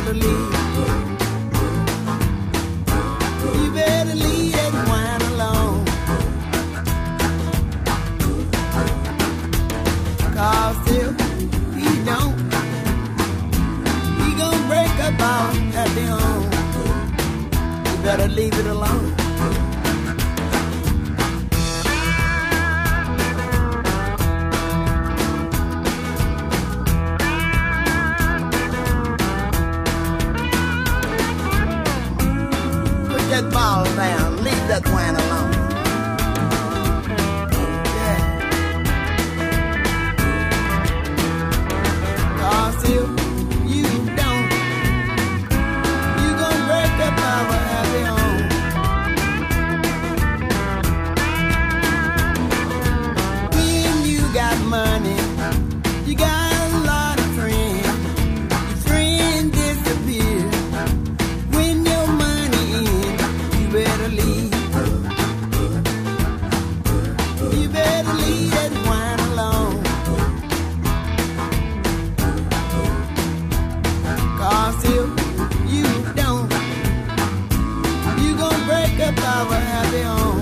better leave. You better leave that wine alone. 'Cause if you don't, you gon' break up our happy home. You better leave it alone. That ball down, leave that wine alone. Yeah. 'Cause if you don't, you gon' break up our happy home. When you got money, you got a lot of friends. Your friends disappear. When your money ends, you better leave. You better leave that wine alone. 'Cause if you don't, you gon' break up our happy home.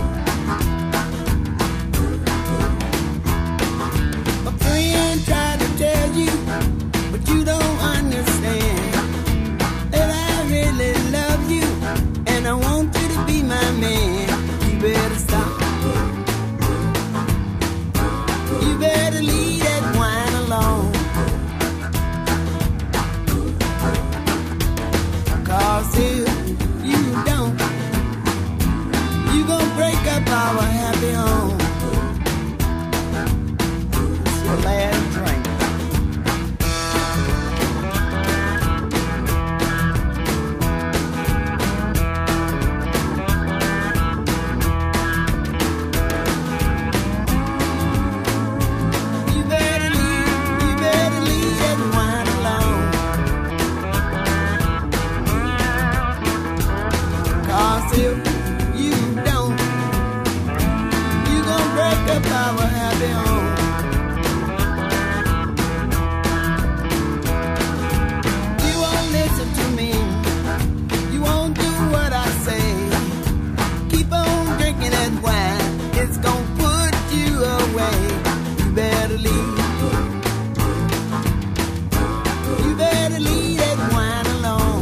A friend tried to tell you, but you don't understand, that I really love you and I want you to be my man. You better stop. You better leave that wine alone. 'Cause if you don't, you gon' break up our happy home. It's your last drink. You better leave that wine alone. 'Cause if you don't, you gon' break up our happy home. You won't listen to me, you won't do what I say. Keep on drinking that wine, it's gon' put you away. You better leave. You better leave that wine alone.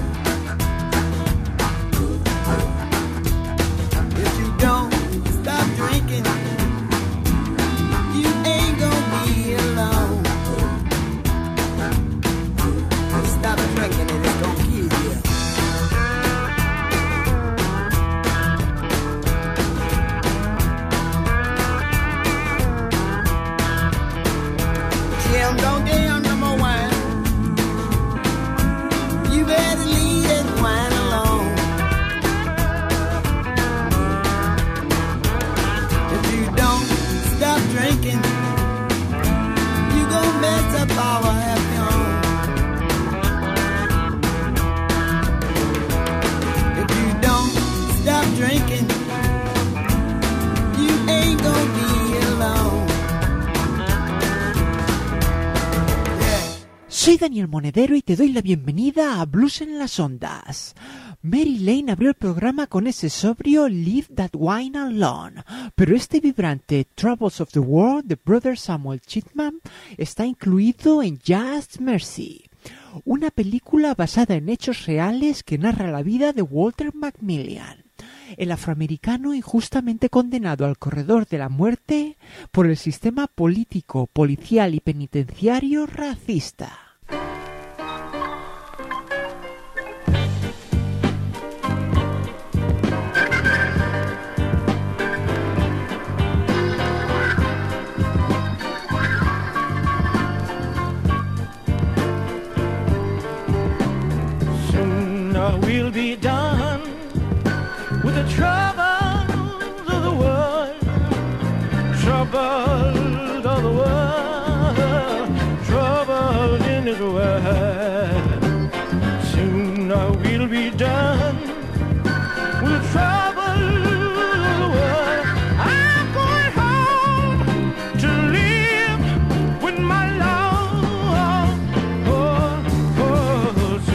If you don't stop drinking, you ain't gon' be alone. Stop drinking and it's gon' kill you. Jim, don't damn no more wine. You better leave that wine alone. If you don't stop drinking, you gon' mess up our happy home. If you don't stop drinking, you ain't gon' be alone. Soy Daniel Monedero y te doy la bienvenida a Blues en las Ondas. Mary Lane abrió el programa con ese sobrio Leave That Wine Alone, pero este vibrante Troubles of the World de Brother Samuel Chipman está incluido en Just Mercy, una película basada en hechos reales que narra la vida de Walter McMillian, el afroamericano injustamente condenado al corredor de la muerte por el sistema político, policial y penitenciario racista. We'll be done with the troubles of the world, troubles of the world, troubles in this world. Soon we'll be done with the troubles of the world. I'm going home to live with my love. Oh,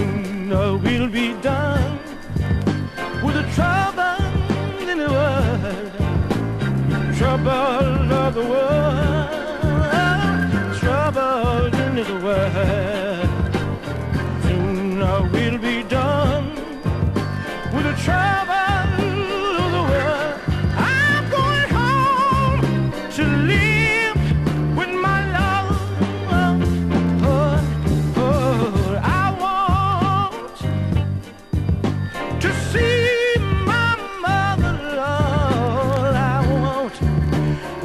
troubles of the world, troubles in this world. Soon we'll be done with the troubles of the world. I'm going home to live with my love. I want to see my mother, Lord. I want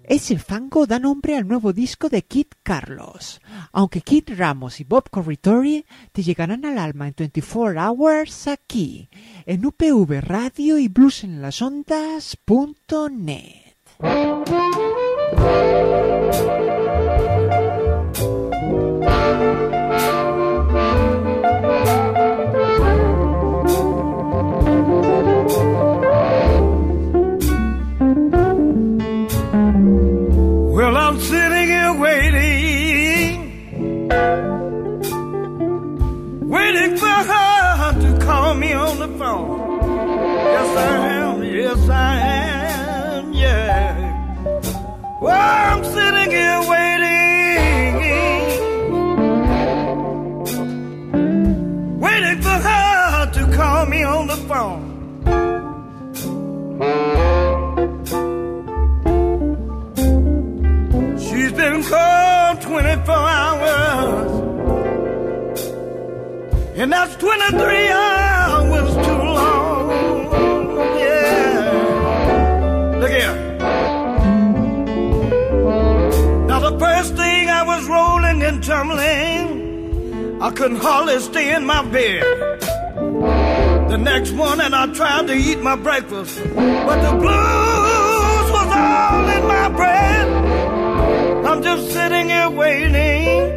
Ese fango da nombre al nuevo disco de Kid Carlos. Aunque Kid Ramos y Bob Corritore te llegarán al alma en 24 Hours aquí, en UPV Radio y bluesenlasondas.net. Well, I'm sitting here waiting for her to call me on the phone. Yes, I am, yeah. Well, I'm sitting here waiting for her to call me on the phone. She's been called 24 hours, and that's 23 hours too long. Yeah. Look here. Now the first thing I was rolling and tumbling, I couldn't hardly stay in my bed. The next morning I tried to eat my breakfast, but the blues was all in my bread. I'm just sitting here waiting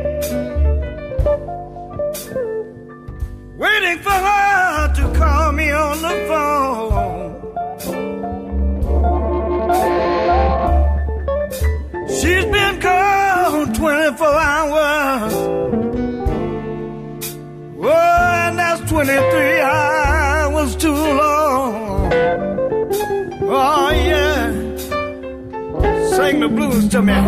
for her to call me on the phone. She's been called 24 hours. Whoa, and that's 23 hours too long. Oh, yeah. Sing the blues to me.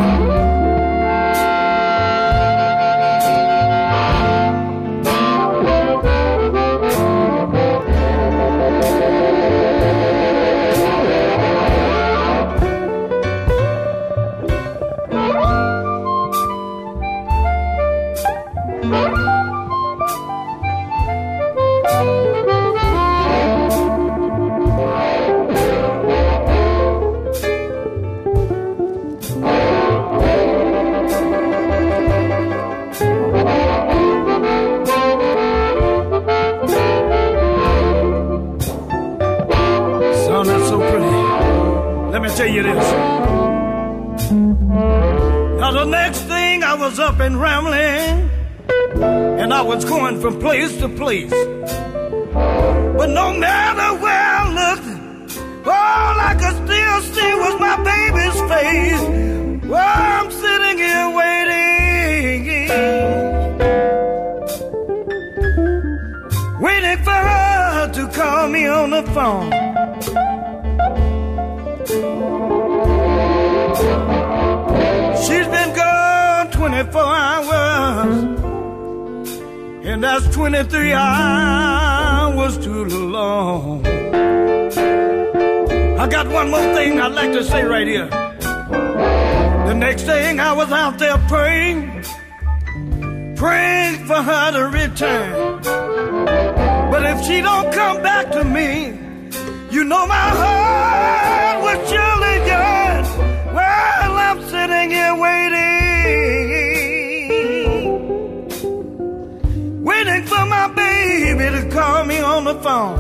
Tell you this. Now the next thing I was up and rambling, and I was going from place to place. But no matter where I looked, all I could still see was my baby's face. Well, I'm sitting here waiting for her to call me on the phone. She's been gone 24 hours, and that's 23 hours too long. I got one more thing I'd like to say right here. The next thing I was out there praying for her to return. But if she don't come back to me, you know my heart was surely yearn. Well, I'm sitting here waiting for my baby to call me on the phone.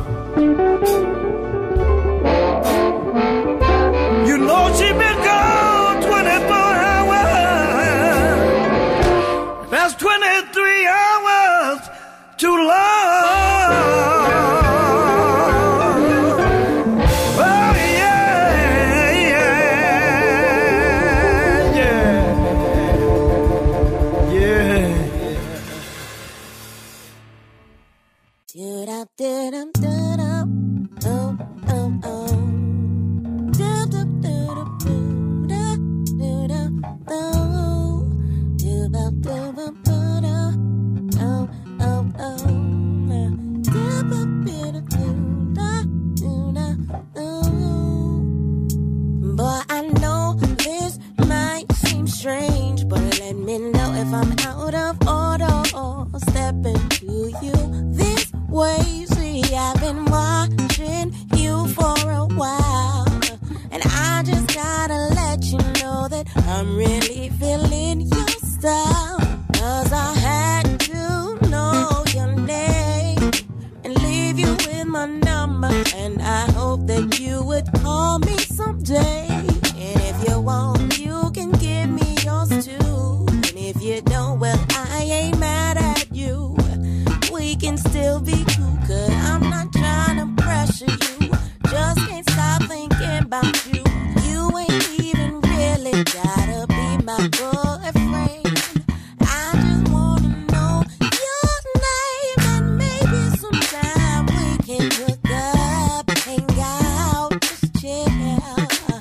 You know she been gone 24 hours. That's 23 hours too long. Oh, oh, oh. I'm really feeling your style. 'Cause I had to know your name and leave you with my number. And I hope that you would call me someday. And if you want, you can give me yours too. And if you don't, well, I ain't mad at you. We can still be cool, 'cause I'm not trying to pressure you. Just can't stop thinking about you. You ain't even really gotta be my boyfriend. I just wanna know your name, and maybe sometime we can hook up, hang out, just chill.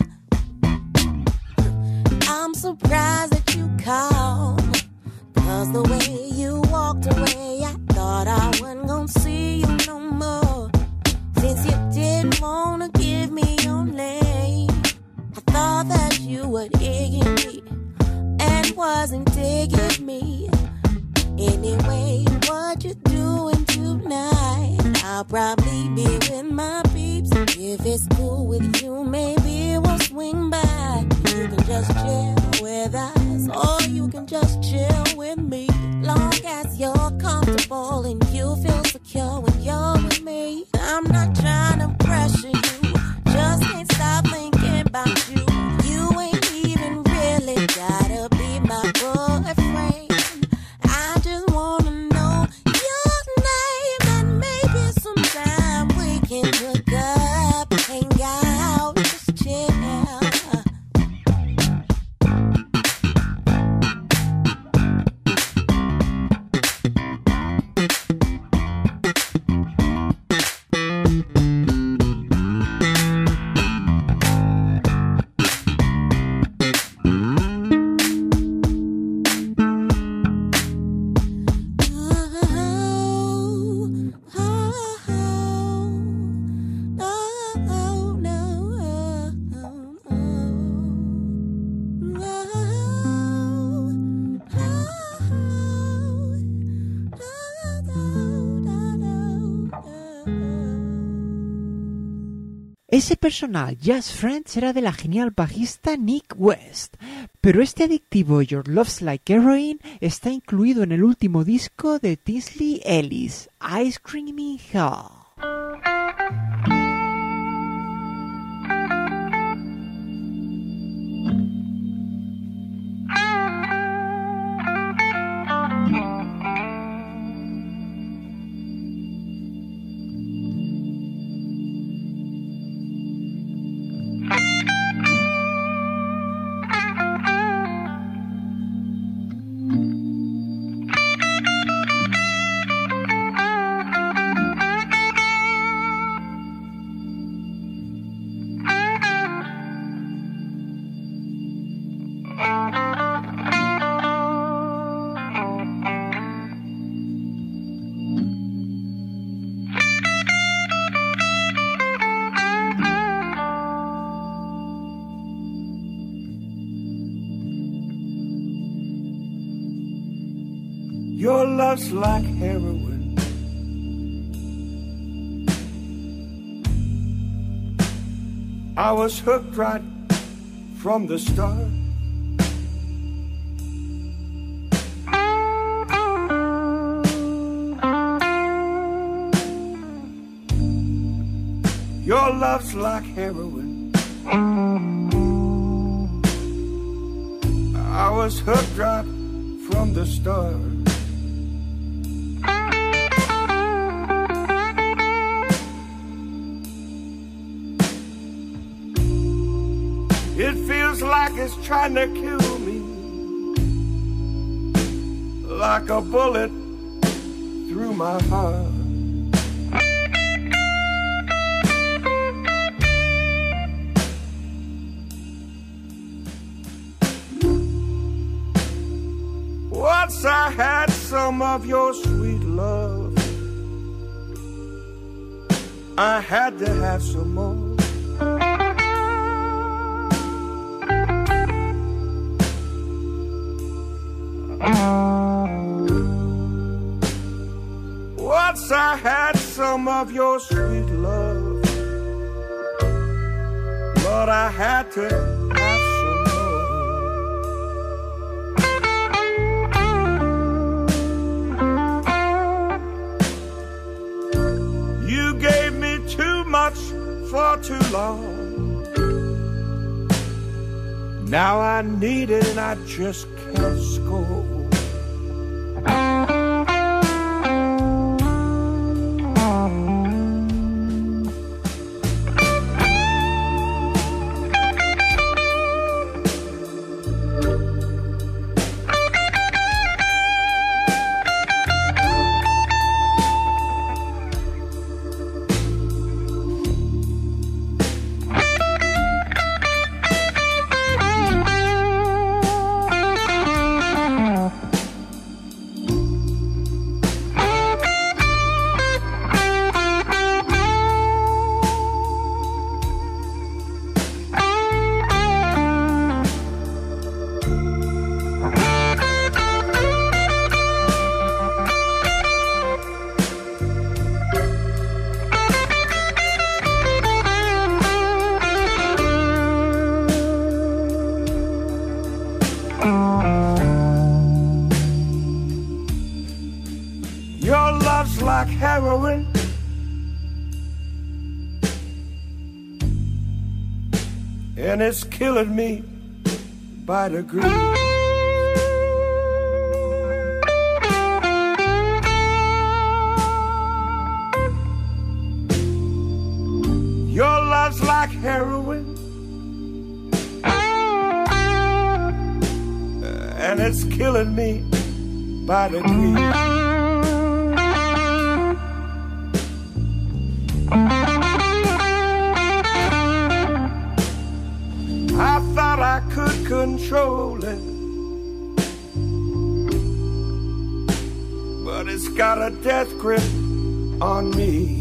I'm surprised that you called, 'cause the way you walked away, I thought I wasn't gonna see you no more. Since you didn't wanna give me your name, I thought that you were digging me and wasn't digging me. Anyway, what you doing tonight? I'll probably be with my peeps. If it's cool with you, maybe we'll swing by. You can just chill with us, or you can just chill with me. Long as you're comfortable and you feel secure when you're with me. I'm not trying to pressure you, just can't stop thinking about you. You ain't even really gotta be my boyfriend. I just wanna know your name, and maybe sometime we can hook up, hang out, just chill. Ese personal, Just Friends, era de la genial bajista Nick West, pero este adictivo Your Love's Like Heroin está incluido en el último disco de Tinsley Ellis, Ice Cream in Hell. Your love's like heroin. I was hooked right from the start. Your love's like heroin. I was hooked right from the start. It feels like it's trying to kill me, like a bullet through my heart. Once I had some of your sweet love, I had to have some more. Once I had some of your sweet love, but I had to have some more. Now I need it and I just can't score. Like heroin, and it's killing me by degrees. Your love's like heroin, and it's killing me by degrees. I thought I could control it, but it's got a death grip on me.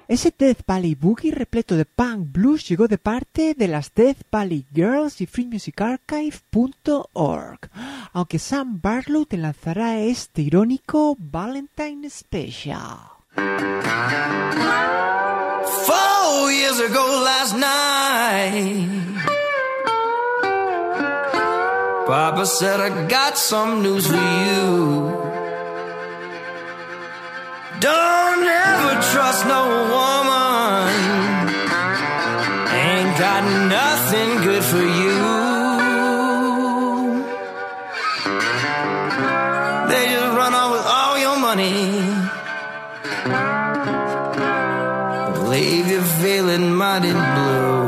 Ese Death Valley Boogie repleto de punk blues llegó de parte de las Death Valley Girls y freemusicarchive.org, aunque Sam Barlow te lanzará este irónico Valentine Special. 4 years ago last night, Papa said, I got some news for you. Don't ever trust no woman, ain't got nothing good for you. They just run off with all your money, leave you feeling mighty blue.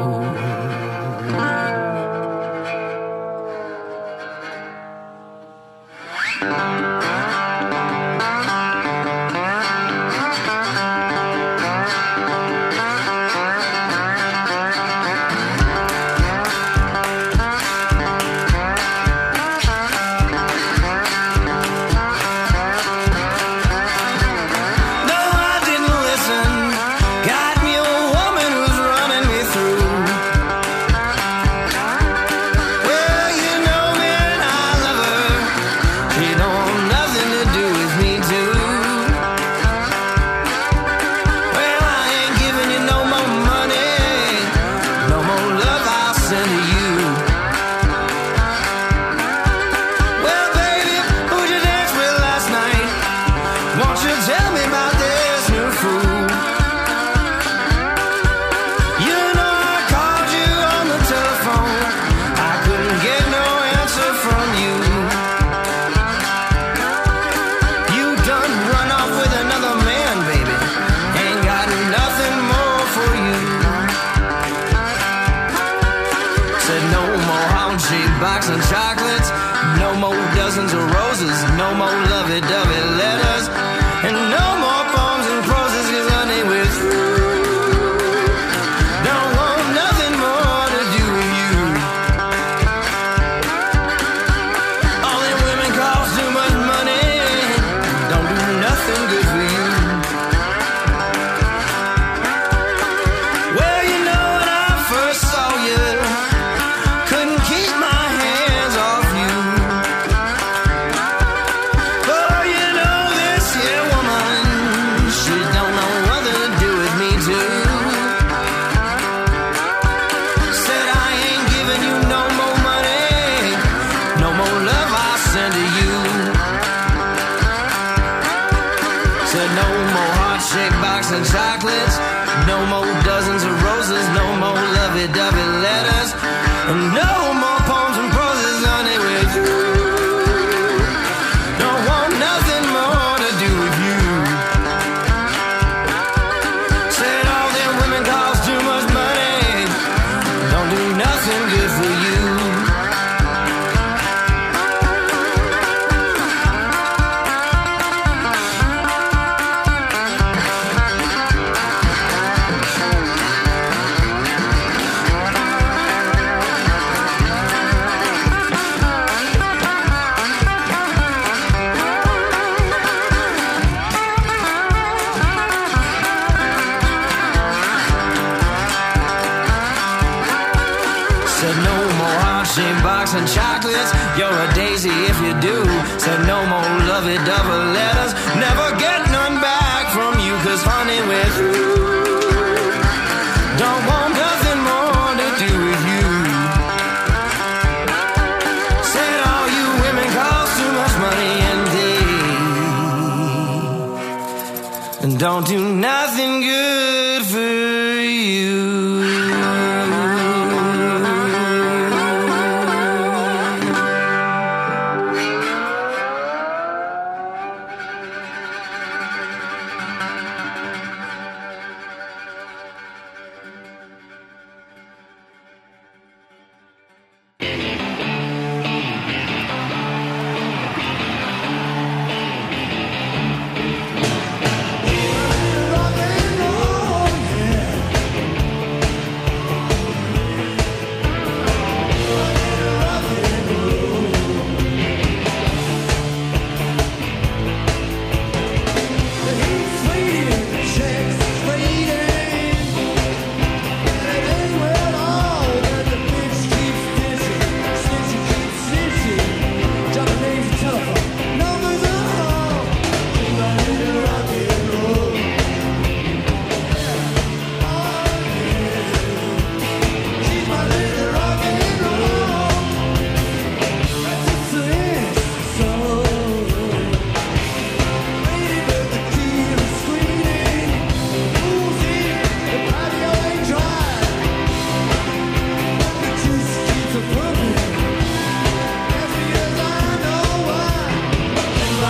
And chocolates, you're a daisy if you do. Said no more lovey-dovey letters, never get none back from you, cause honey, we're through. Don't want nothing more to do with you. Said all you women cost too much money and they don't do nothing good for you. Rock and roll.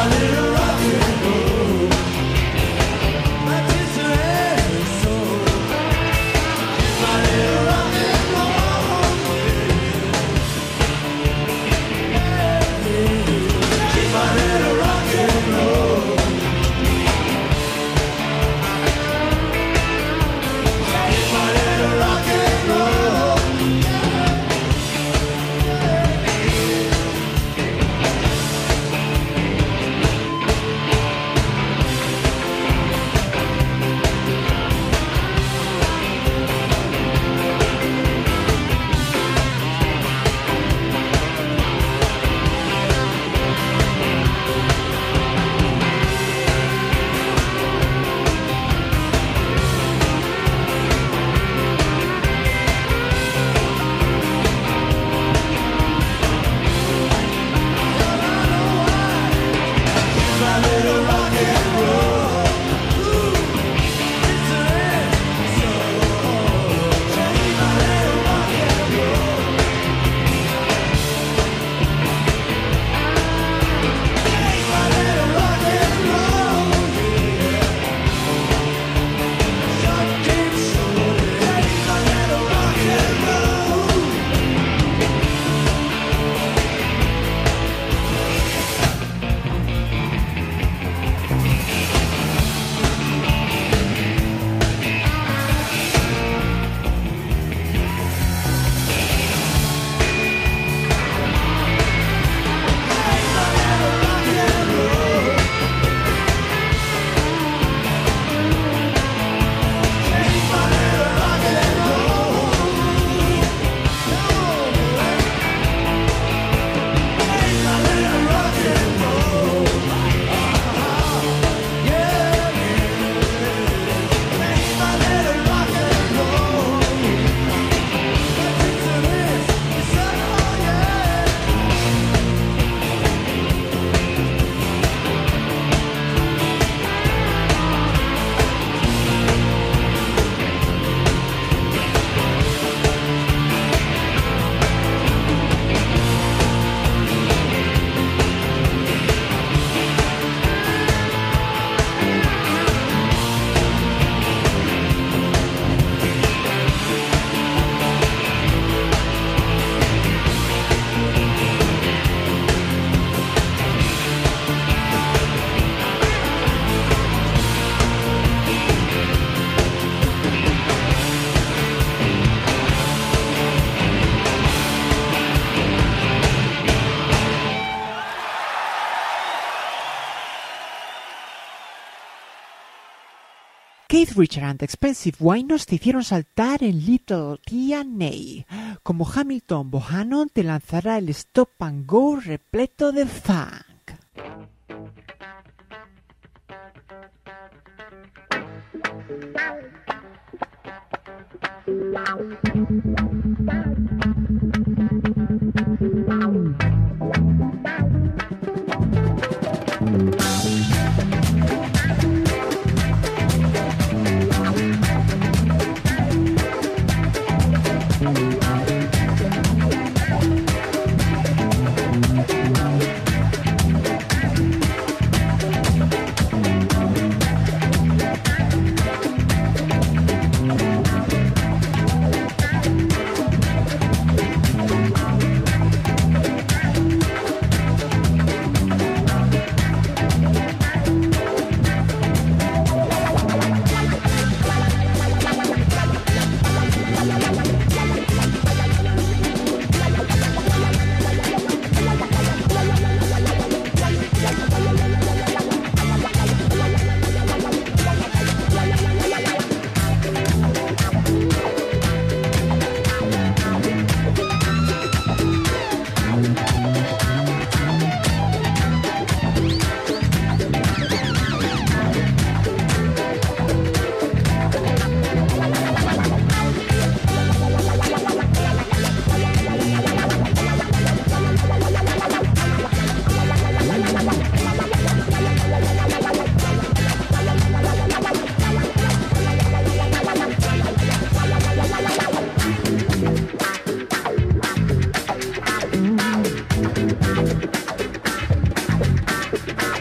Keith Richards and Expensive Wine nos te hicieron saltar en Little T&A. Como Hamilton Bohannon te lanzará el Stop and Go repleto de funk.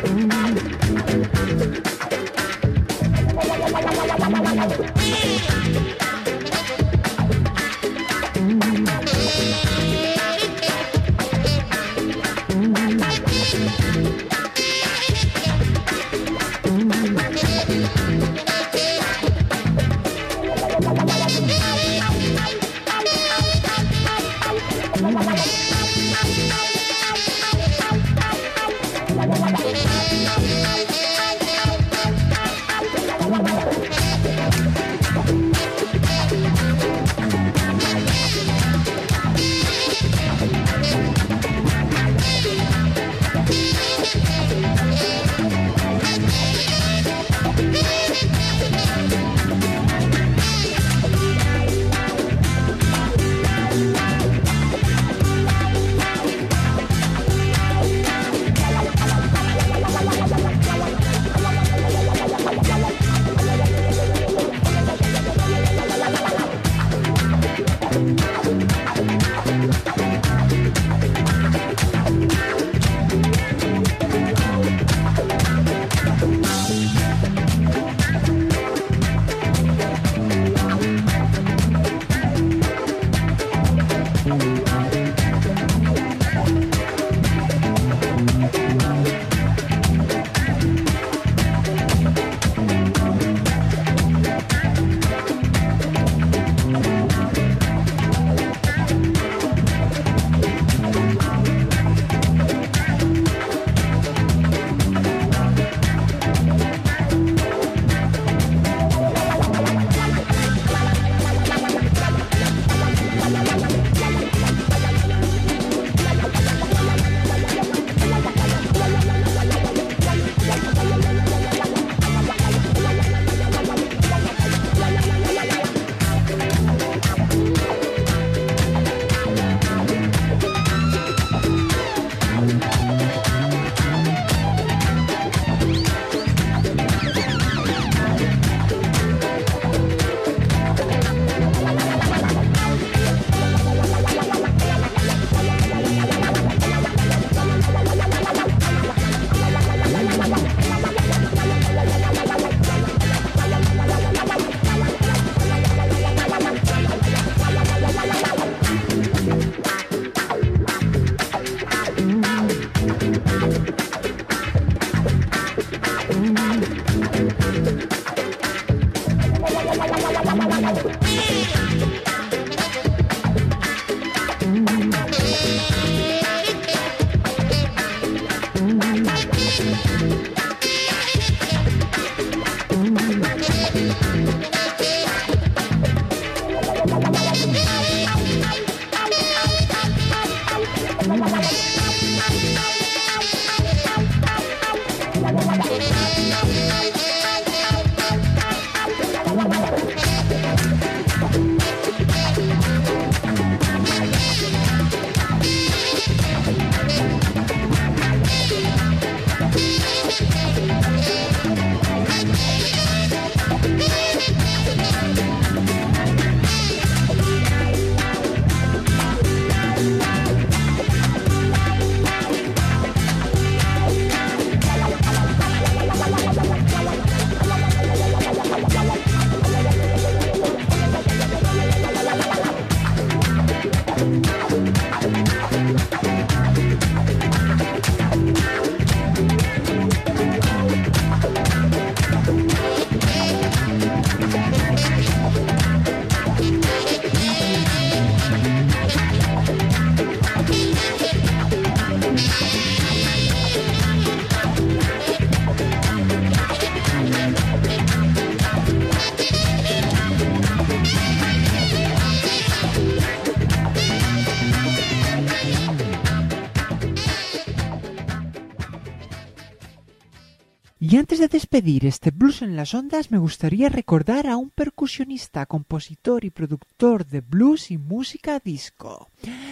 Y antes de despedir este Blues en las Ondas, me gustaría recordar a un percusionista, compositor y productor de blues y música disco.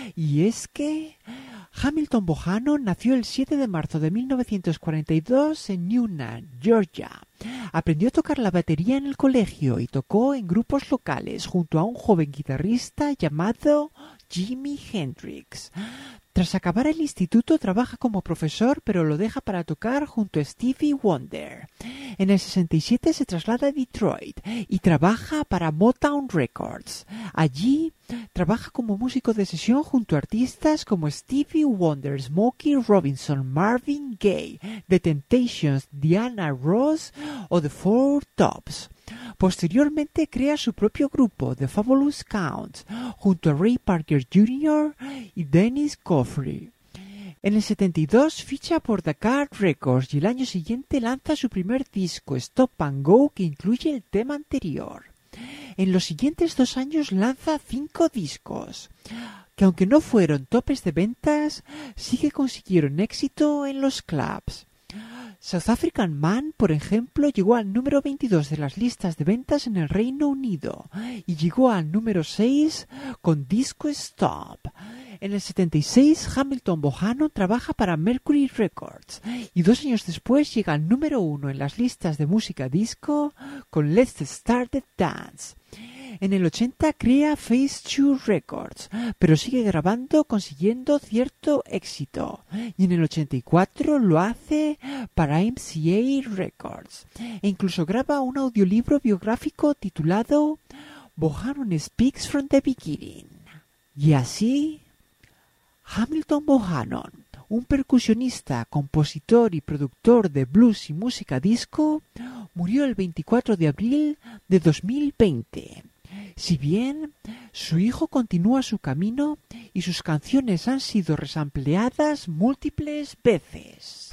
Y es que Hamilton Bohannon nació el 7 de marzo de 1942 en Newnan, Georgia. Aprendió a tocar la batería en el colegio y tocó en grupos locales junto a un joven guitarrista llamado Jimi Hendrix. Tras acabar el instituto trabaja como profesor, pero lo deja para tocar junto a Stevie Wonder. En el 67 se traslada a Detroit y trabaja para Motown Records. Allí trabaja como músico de sesión junto a artistas como Stevie Wonder, Smokey Robinson, Marvin Gaye, The Temptations, Diana Ross o The Four Tops. Posteriormente crea su propio grupo, The Fabulous Counts, junto a Ray Parker Jr. y Dennis Coffey. En el 72 ficha por Decca Records y el año siguiente lanza su primer disco, Stop and Go, que incluye el tema anterior. En los siguientes 2 años lanza 5 discos, que aunque no fueron topes de ventas, sí que consiguieron éxito en los clubs. South African Man, por ejemplo, llegó al número 22 de las listas de ventas en el Reino Unido y llegó al número 6 con Disco Stop. En el 76, Hamilton Bohannon trabaja para Mercury Records y 2 años después llega al número 1 en las listas de música disco con Let's Start the Dance. En el 80 crea Phase 2 Records, pero sigue grabando consiguiendo cierto éxito. Y en el 84 lo hace para MCA Records. E incluso graba un audiolibro biográfico titulado Bohannon Speaks from the Beginning. Y así, Hamilton Bohannon, un percusionista, compositor y productor de blues y música disco, murió el 24 de abril de 2020. Si bien su hijo continúa su camino y sus canciones han sido resampleadas múltiples veces.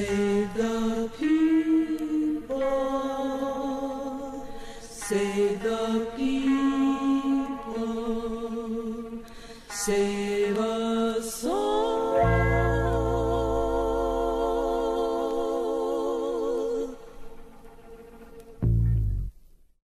Save the people, save the people, save us all.